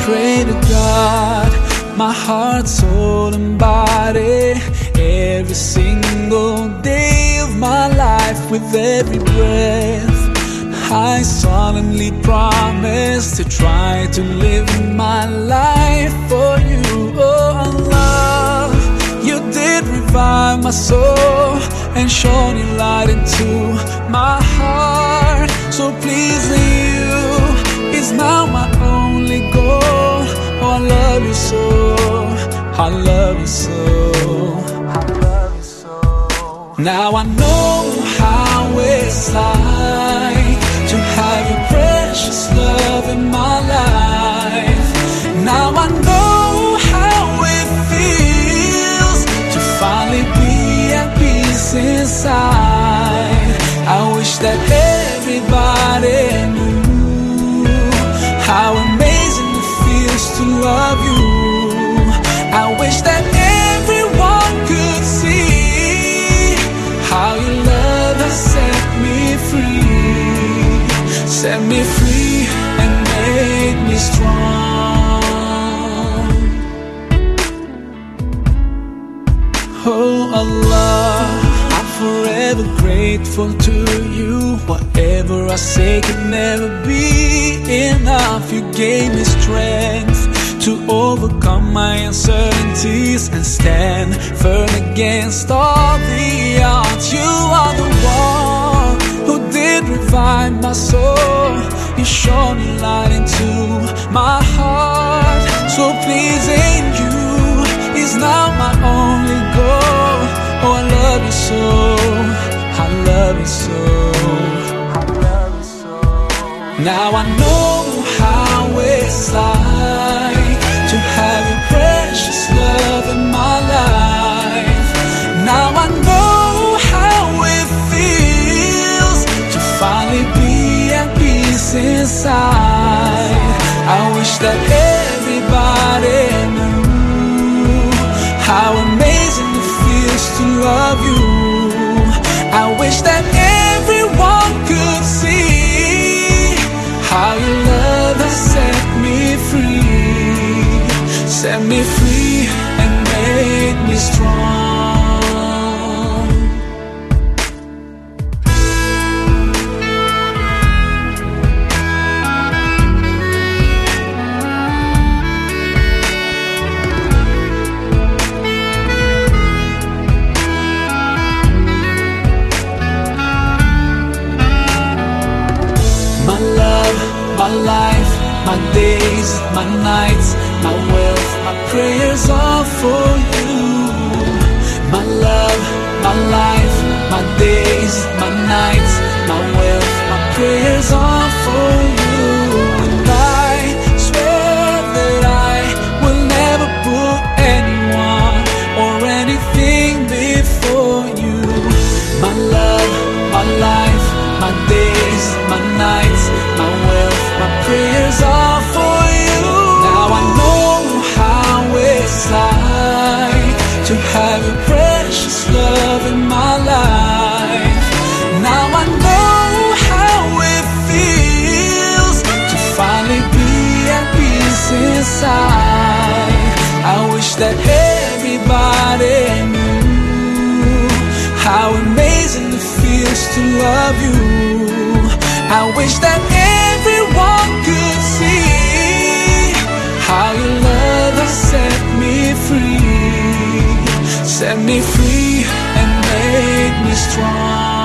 pray to God, my heart, soul and body, every single day of my life. With every breath I solemnly promise to try to live my life for you. Oh Allah, you did revive my soul and shone your light into my heart. So pleasing you is now my only goal. Oh, I love you so, I love you so, I love you so. Now I know how it's like to have your precious love in my life. Now I know how it feels to finally be at peace inside. I wish that everybody knew how amazing it feels to love you. I wish that everyone could see how your love has set me free, set me free and made me strong. Oh Allah, I'm forever grateful to you. Whatever I say could never be enough. You gave me strength to overcome my uncertainties and stand firm against all the odds. You are the one who did revive my soul. You shone your light into my heart. So pleasing you is now my only goal. Oh, I love you so, I love you so, I love you so. Now I know how it's like to have your precious love in my life. Now I know how it feels to finally be at peace inside. I wish that everybody knew how amazing it feels to love you. I wish that everyone could see how your love has set me free and made me strong. My love, my life, my days, my nights, my wealth, my prayers are for you. My love, my life, my days, my nights, my wealth, my prayers are for you. And I swear that I will never put anyone or anything before you. My love, my life, my days, my nights, my wealth, my prayers are for you. Now I know how it's like to have your precious love in my life. Now I know how it feels to finally be at peace inside. I wish that everybody knew how amazing it feels to love you. I wish that everyone could see how your love has set me free and made me strong.